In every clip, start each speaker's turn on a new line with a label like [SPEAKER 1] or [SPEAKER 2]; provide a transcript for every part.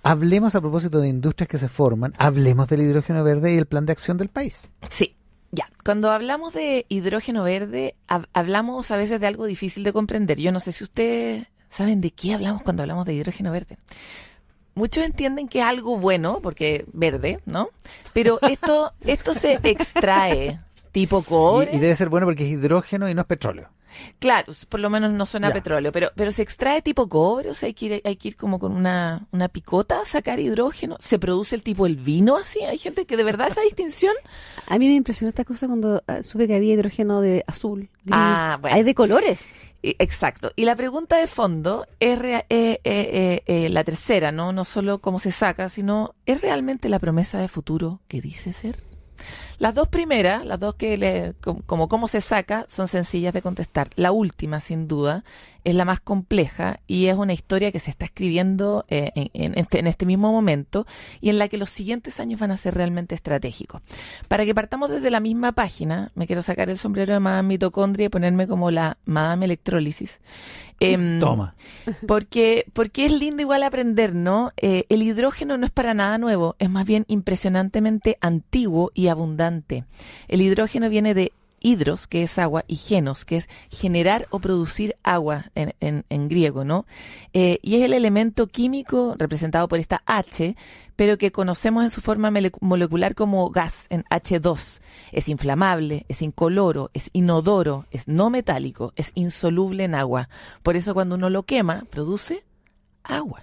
[SPEAKER 1] hablemos a propósito de industrias que se forman, hablemos del hidrógeno verde y el plan de acción del país.
[SPEAKER 2] Sí, ya. Cuando hablamos de hidrógeno verde, hablamos a veces de algo difícil de comprender. Yo no sé si ustedes saben de qué hablamos cuando hablamos de hidrógeno verde. Muchos entienden que es algo bueno, porque verde, ¿no? Pero esto se extrae tipo cobre.
[SPEAKER 1] Y debe ser bueno porque es hidrógeno y no es petróleo.
[SPEAKER 2] Claro, por lo menos no suena a petróleo, pero se extrae tipo cobre, o sea, hay que ir como con una picota a sacar hidrógeno. ¿Se produce el tipo el vino así? ¿Hay gente que de verdad esa distinción?
[SPEAKER 3] A mí me impresionó esta cosa cuando supe que había hidrógeno de azul, gris.
[SPEAKER 2] Ah, bueno.
[SPEAKER 3] Hay de colores.
[SPEAKER 2] Exacto. Y la pregunta de fondo es la tercera, ¿no? No solo cómo se saca, sino ¿es realmente la promesa de futuro que dice ser? Las dos primeras, las dos que como cómo se saca, son sencillas de contestar. La última, sin duda, es la más compleja y es una historia que se está escribiendo en este mismo momento y en la que los siguientes años van a ser realmente estratégicos. Para que partamos desde la misma página, me quiero sacar el sombrero de Madame Mitocondria y ponerme como la Madame Electrólisis.
[SPEAKER 1] Toma.
[SPEAKER 2] Porque es lindo igual aprender, ¿no? El hidrógeno no es para nada nuevo, es más bien impresionantemente antiguo y abundante. El hidrógeno viene de hidros, que es agua, y genos, que es generar o producir agua en griego, ¿no? Y es el elemento químico representado por esta H, pero que conocemos en su forma molecular como gas, en H2. Es inflamable, es incoloro, es inodoro, es no metálico, es insoluble en agua. Por eso cuando uno lo quema, produce agua.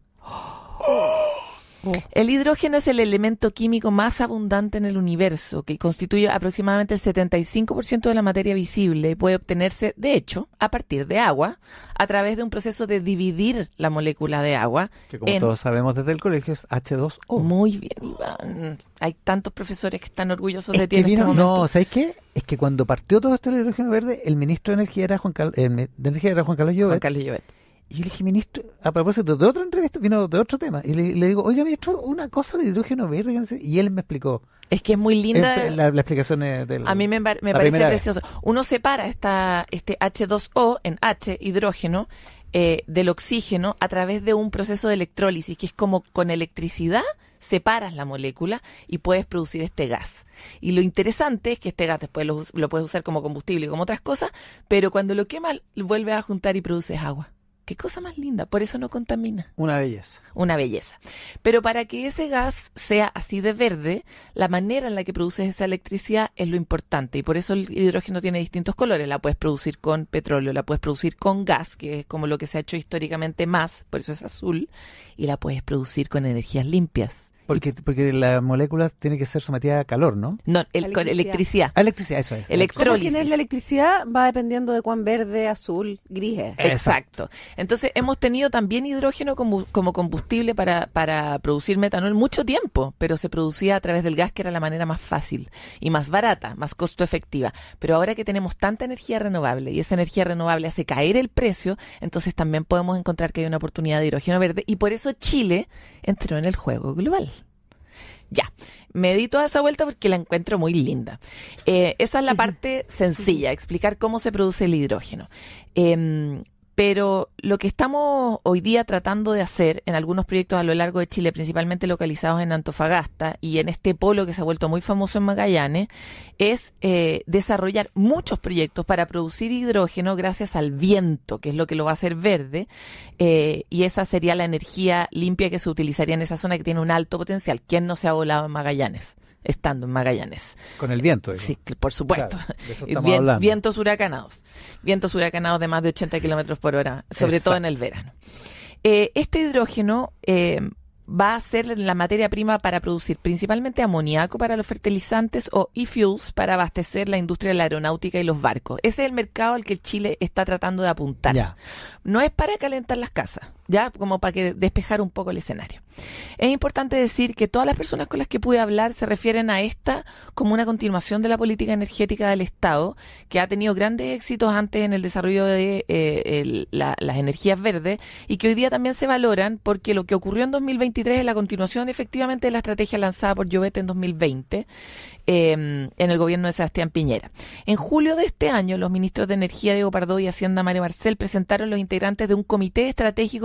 [SPEAKER 2] El hidrógeno es el elemento químico más abundante en el universo, que constituye aproximadamente el 75% de la materia visible y puede obtenerse, de hecho, a partir de agua, a través de un proceso de dividir la molécula de agua.
[SPEAKER 1] Que como todos sabemos desde el colegio es H2O.
[SPEAKER 2] Muy bien, Iván. Hay tantos profesores que están orgullosos de ti en este momento.
[SPEAKER 1] No, ¿sabes qué? Es que cuando partió todo esto del hidrógeno verde, el ministro de Energía era Juan Carlos Llobet.
[SPEAKER 2] Juan Carlos Llobet.
[SPEAKER 1] Y yo le dije, ministro, a propósito de otra entrevista, vino de otro tema, y le digo, oiga, ministro, una cosa de hidrógeno verde, y él me explicó.
[SPEAKER 2] Es que es muy linda.
[SPEAKER 1] La explicación del...
[SPEAKER 2] A mí me parece precioso. Uno separa este H2O en H, hidrógeno, del oxígeno a través de un proceso de electrólisis, que es como con electricidad separas la molécula y puedes producir este gas. Y lo interesante es que este gas después lo puedes usar como combustible y como otras cosas, pero cuando lo quemas, vuelves a juntar y produces agua. Qué cosa más linda, por eso no contamina.
[SPEAKER 1] Una belleza.
[SPEAKER 2] Una belleza. Pero para que ese gas sea así de verde, la manera en la que produces esa electricidad es lo importante. Y por eso el hidrógeno tiene distintos colores. La puedes producir con petróleo, la puedes producir con gas, que es como lo que se ha hecho históricamente más, por eso es azul, y la puedes producir con energías limpias.
[SPEAKER 1] Porque la molécula tiene que ser sometida a calor, ¿no?
[SPEAKER 2] No, con electricidad.
[SPEAKER 1] Electricidad, eso es.
[SPEAKER 2] Electrólisis.
[SPEAKER 3] ¿Cómo tienes la electricidad? Va dependiendo de cuán verde, azul, gris es.
[SPEAKER 2] Exacto. Entonces, hemos tenido también hidrógeno como combustible para producir metanol mucho tiempo, pero se producía a través del gas, que era la manera más fácil y más barata, más costo efectiva. Pero ahora que tenemos tanta energía renovable y esa energía renovable hace caer el precio, entonces también podemos encontrar que hay una oportunidad de hidrógeno verde y por eso Chile entró en el juego global. Ya, me di toda esa vuelta porque la encuentro muy linda. Esa es la parte sencilla, explicar cómo se produce el hidrógeno. Pero lo que estamos hoy día tratando de hacer en algunos proyectos a lo largo de Chile, principalmente localizados en Antofagasta y en este polo que se ha vuelto muy famoso en Magallanes, es desarrollar muchos proyectos para producir hidrógeno gracias al viento, que es lo que lo va a hacer verde, y esa sería la energía limpia que se utilizaría en esa zona que tiene un alto potencial. ¿Quién no se ha volado en Magallanes? Estando en Magallanes.
[SPEAKER 1] Con el viento.
[SPEAKER 2] Sí, por supuesto.
[SPEAKER 1] Claro, de eso estamos hablando.
[SPEAKER 2] Vientos huracanados de más de 80 kilómetros por hora, sobre todo en el verano. Este hidrógeno va a ser la materia prima para producir principalmente amoníaco para los fertilizantes o e-fuels para abastecer la industria de la aeronáutica y los barcos. Ese es el mercado al que Chile está tratando de apuntar.
[SPEAKER 1] Ya.
[SPEAKER 2] No es para calentar las casas, ya, como para que despejar un poco el escenario. Es importante decir que todas las personas con las que pude hablar se refieren a esta como una continuación de la política energética del Estado, que ha tenido grandes éxitos antes en el desarrollo de las energías verdes y que hoy día también se valoran porque lo que ocurrió en 2023 es la continuación efectivamente de la estrategia lanzada por Llobet en 2020 en el gobierno de Sebastián Piñera. En julio de este año, los ministros de Energía Diego Pardo y Hacienda Mario Marcel presentaron los integrantes de un comité estratégico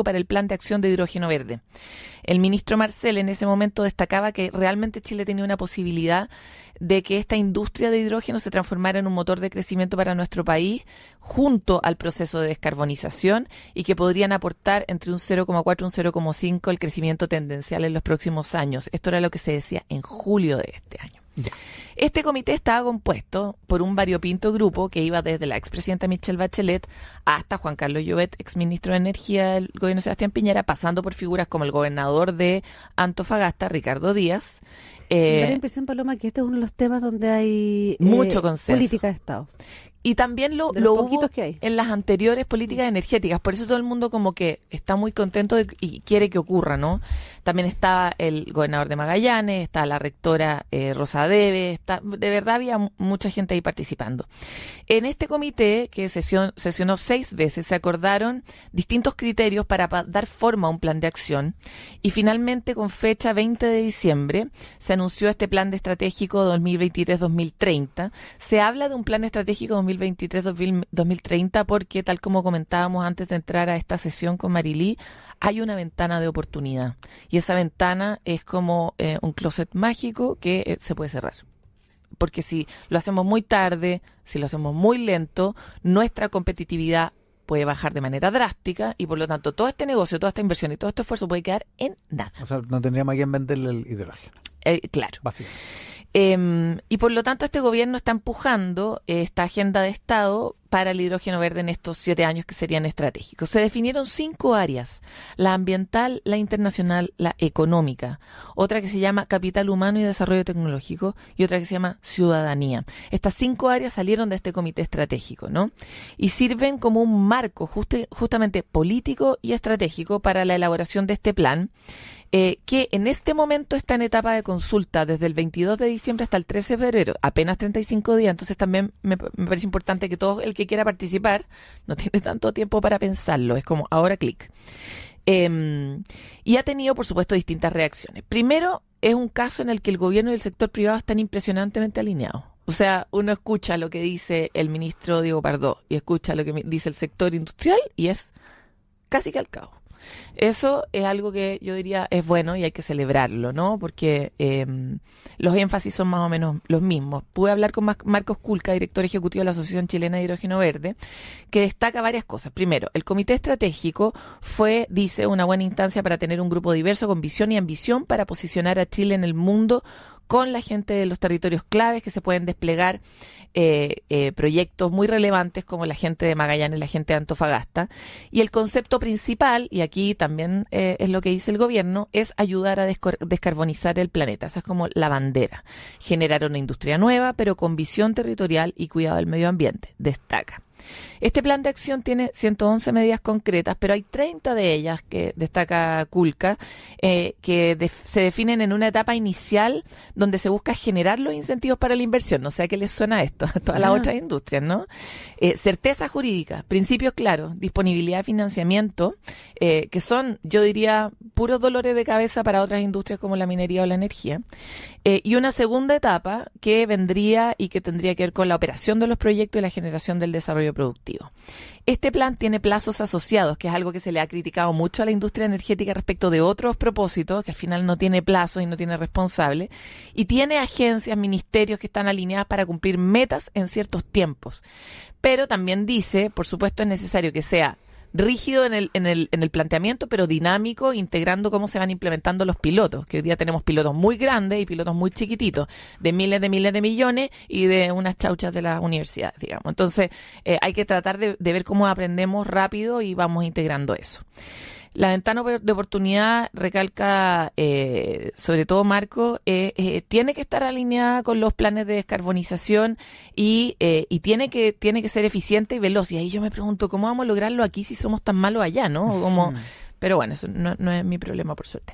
[SPEAKER 2] para el Plan de Acción de Hidrógeno Verde. El ministro Marcel en ese momento destacaba que realmente Chile tenía una posibilidad de que esta industria de hidrógeno se transformara en un motor de crecimiento para nuestro país junto al proceso de descarbonización y que podrían aportar entre un 0,4 y un 0,5 el crecimiento tendencial en los próximos años. Esto era lo que se decía en julio de este año.
[SPEAKER 1] Ya.
[SPEAKER 2] Este comité estaba compuesto por un variopinto grupo que iba desde la expresidenta Michelle Bachelet hasta Juan Carlos Llobet, exministro de Energía del gobierno de Sebastián Piñera, pasando por figuras como el gobernador de Antofagasta, Ricardo Díaz.
[SPEAKER 3] Me da la impresión, Paloma, que este es uno de los temas donde hay
[SPEAKER 2] mucho consenso.
[SPEAKER 3] Política de Estado.
[SPEAKER 2] Y también lo
[SPEAKER 3] De los
[SPEAKER 2] hubo
[SPEAKER 3] poquitos que hay.
[SPEAKER 2] en las anteriores políticas energéticas. Por eso todo el mundo como que está muy contento y quiere que ocurra, ¿no? También está el gobernador de Magallanes, está la rectora Rosa Debe, de verdad había mucha gente ahí participando. En este comité, que sesionó 6 veces, se acordaron distintos criterios para dar forma a un plan de acción y finalmente con fecha 20 de diciembre se anunció este plan de estratégico 2023-2030. Se habla de un plan estratégico 2023-2030 porque, tal como comentábamos antes de entrar a esta sesión con Marilí, hay una ventana de oportunidad y esa ventana es como un closet mágico que se puede cerrar. Porque si lo hacemos muy tarde, si lo hacemos muy lento, nuestra competitividad puede bajar de manera drástica y por lo tanto todo este negocio, toda esta inversión y todo este esfuerzo puede quedar en nada.
[SPEAKER 1] O sea, no tendríamos a quién venderle el hidrógeno.
[SPEAKER 2] Claro.
[SPEAKER 1] Básicamente.
[SPEAKER 2] Y por lo tanto este gobierno está empujando esta agenda de Estado para el hidrógeno verde en estos 7 años que serían estratégicos. Se definieron 5 áreas: la ambiental, la internacional, la económica, otra que se llama capital humano y desarrollo tecnológico y otra que se llama ciudadanía. Estas 5 áreas salieron de este comité estratégico, ¿no? Y sirven como un marco justamente político y estratégico para la elaboración de este plan, que en este momento está en etapa de consulta desde el 22 de diciembre hasta el 13 de febrero, apenas 35 días. Entonces también me parece importante que todo el que quiera participar no tiene tanto tiempo para pensarlo, es como ahora clic. Y ha tenido, por supuesto, distintas reacciones. Primero, es un caso en el que el gobierno y el sector privado están impresionantemente alineados. O sea, uno escucha lo que dice el ministro Diego Pardo y escucha lo que dice el sector industrial y es casi calcado. Eso es algo que yo diría es bueno y hay que celebrarlo, ¿no? Porque los énfasis son más o menos los mismos. Pude hablar con Marcos Kulka, director ejecutivo de la Asociación Chilena de Hidrógeno Verde, que destaca varias cosas. Primero, el comité estratégico fue, dice, una buena instancia para tener un grupo diverso con visión y ambición para posicionar a Chile en el mundo con la gente de los territorios claves que se pueden desplegar proyectos muy relevantes como la gente de Magallanes, la gente de Antofagasta. Y el concepto principal, y aquí también es lo que dice el gobierno, es ayudar a descarbonizar el planeta. Esa es como la bandera. Generar una industria nueva, pero con visión territorial y cuidado del medio ambiente, destaca. Este plan de acción tiene 111 medidas concretas, pero hay 30 de ellas que destaca Kulka, que se definen en una etapa inicial donde se busca generar los incentivos para la inversión. No sé a qué les suena esto a todas las otras industrias, ¿no? Certeza jurídica, principios claros, disponibilidad de financiamiento, que son, yo diría, puros dolores de cabeza para otras industrias como la minería o la energía. Y una segunda etapa que vendría y que tendría que ver con la operación de los proyectos y la generación del desarrollo productivo. Este plan tiene plazos asociados, que es algo que se le ha criticado mucho a la industria energética respecto de otros propósitos, que al final no tiene plazos y no tiene responsable, y tiene agencias, ministerios que están alineadas para cumplir metas en ciertos tiempos. Pero también dice, por supuesto, es necesario que sea rígido en el planteamiento, pero dinámico, integrando cómo se van implementando los pilotos, que hoy día tenemos pilotos muy grandes y pilotos muy chiquititos, de miles de millones y de unas chauchas de las universidades, digamos. Entonces, hay que tratar de ver cómo aprendemos rápido y vamos integrando eso. La ventana de oportunidad, recalca sobre todo Marco, tiene que estar alineada con los planes de descarbonización y tiene que ser eficiente y veloz. Y ahí yo me pregunto, ¿cómo vamos a lograrlo aquí si somos tan malos allá, no? Pero bueno, eso no es mi problema, por suerte.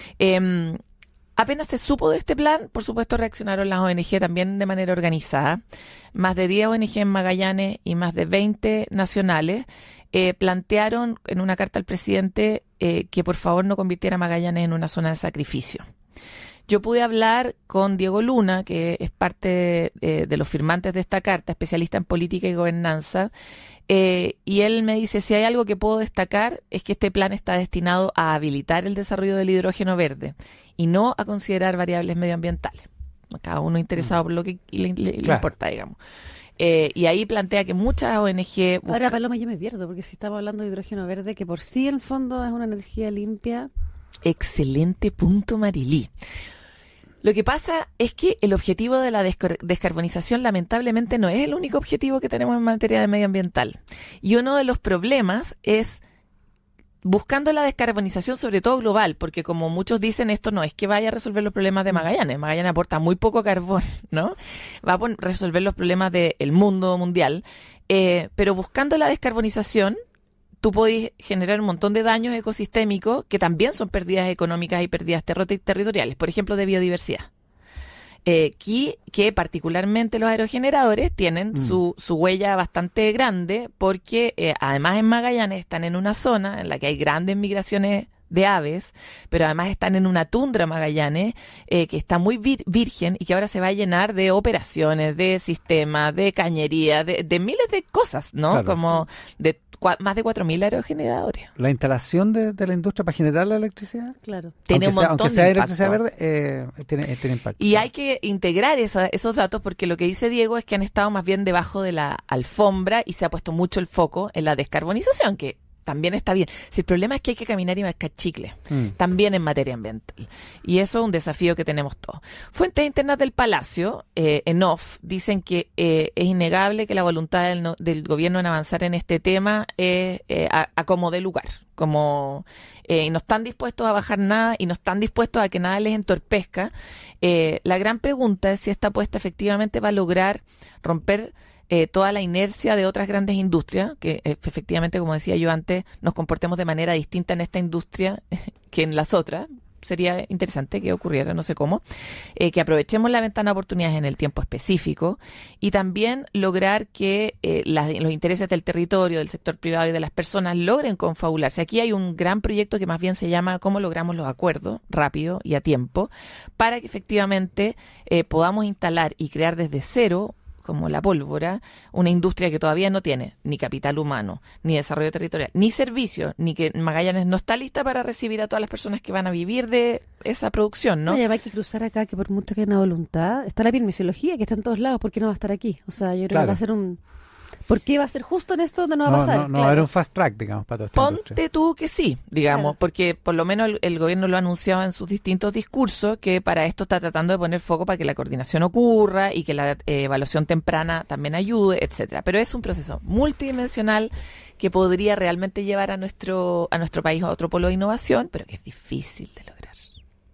[SPEAKER 2] Apenas se supo de este plan, por supuesto reaccionaron las ONG también de manera organizada. Más de 10 ONG en Magallanes y más de 20 nacionales plantearon en una carta al presidente que por favor no convirtiera a Magallanes en una zona de sacrificio. Yo pude hablar con Diego Luna, que es parte de los firmantes de esta carta, especialista en política y gobernanza, y él me dice, si hay algo que puedo destacar es que este plan está destinado a habilitar el desarrollo del hidrógeno verde y no a considerar variables medioambientales. Cada uno interesado por lo que le importa, digamos. Y ahí plantea que muchas ONG...
[SPEAKER 3] Ahora, Paloma, yo me pierdo, porque si estamos hablando de hidrógeno verde, que por sí en el fondo es una energía limpia.
[SPEAKER 2] Excelente punto, Marilí. Lo que pasa es que el objetivo de la descarbonización lamentablemente no es el único objetivo que tenemos en materia de medioambiental. Y uno de los problemas es buscando la descarbonización, sobre todo global, porque como muchos dicen, esto no es que vaya a resolver los problemas de Magallanes. Magallanes aporta muy poco carbón, ¿no? Va a resolver los problemas del mundo mundial. Pero buscando la descarbonización, tú podés generar un montón de daños ecosistémicos que también son pérdidas económicas y pérdidas territoriales, por ejemplo, de biodiversidad. Que particularmente los aerogeneradores tienen su huella bastante grande porque además en Magallanes están en una zona en la que hay grandes migraciones de aves, pero además están en una tundra Magallanes que está muy virgen y que ahora se va a llenar de operaciones, de sistemas, de cañería, de miles de cosas, ¿no?
[SPEAKER 1] Claro.
[SPEAKER 2] Como de más de 4.000 aerogeneradores.
[SPEAKER 1] La instalación de la industria para generar la electricidad,
[SPEAKER 3] Claro.
[SPEAKER 2] Tiene un montón
[SPEAKER 1] aunque sea
[SPEAKER 2] de
[SPEAKER 1] electricidad
[SPEAKER 2] impacto.
[SPEAKER 1] verde, tiene impacto.
[SPEAKER 2] Y hay que integrar esos datos porque lo que dice Diego es que han estado más bien debajo de la alfombra y se ha puesto mucho el foco en la descarbonización, que también está bien. Si el problema es que hay que caminar y marcar chicle, también en materia ambiental. Y eso es un desafío que tenemos todos. Fuentes internas del Palacio, en off, dicen que es innegable que la voluntad del gobierno en avanzar en este tema es a como dé lugar. Como no están dispuestos a bajar nada y no están dispuestos a que nada les entorpezca. La gran pregunta es si esta apuesta efectivamente va a lograr romper toda la inercia de otras grandes industrias, que efectivamente, como decía yo antes, nos comportemos de manera distinta en esta industria que en las otras. Sería interesante que ocurriera, no sé cómo, que aprovechemos la ventana de oportunidades en el tiempo específico y también lograr que los intereses del territorio, del sector privado y de las personas logren confabularse. Aquí hay un gran proyecto que más bien se llama ¿Cómo logramos los acuerdos rápido y a tiempo? Para que efectivamente podamos instalar y crear desde cero, como la pólvora, una industria que todavía no tiene ni capital humano, ni desarrollo territorial, ni servicios, ni que Magallanes no está lista para recibir a todas las personas que van a vivir de esa producción, ¿no?
[SPEAKER 3] Oye, hay que cruzar acá, que por mucho que haya una voluntad, está la permisología, que está en todos lados, ¿por qué no va a estar aquí? O sea, yo creo que va a ser ¿por qué va a ser justo en esto donde no va a pasar?
[SPEAKER 1] No va a haber un fast track, digamos, para toda esta industria.
[SPEAKER 2] Ponte tú que sí, digamos,
[SPEAKER 3] Claro.
[SPEAKER 2] porque por lo menos el gobierno lo ha anunciado en sus distintos discursos, que para esto está tratando de poner foco para que la coordinación ocurra y que la evaluación temprana también ayude, etcétera. Pero es un proceso multidimensional que podría realmente llevar a nuestro país a otro polo de innovación, pero que es difícil de lograr.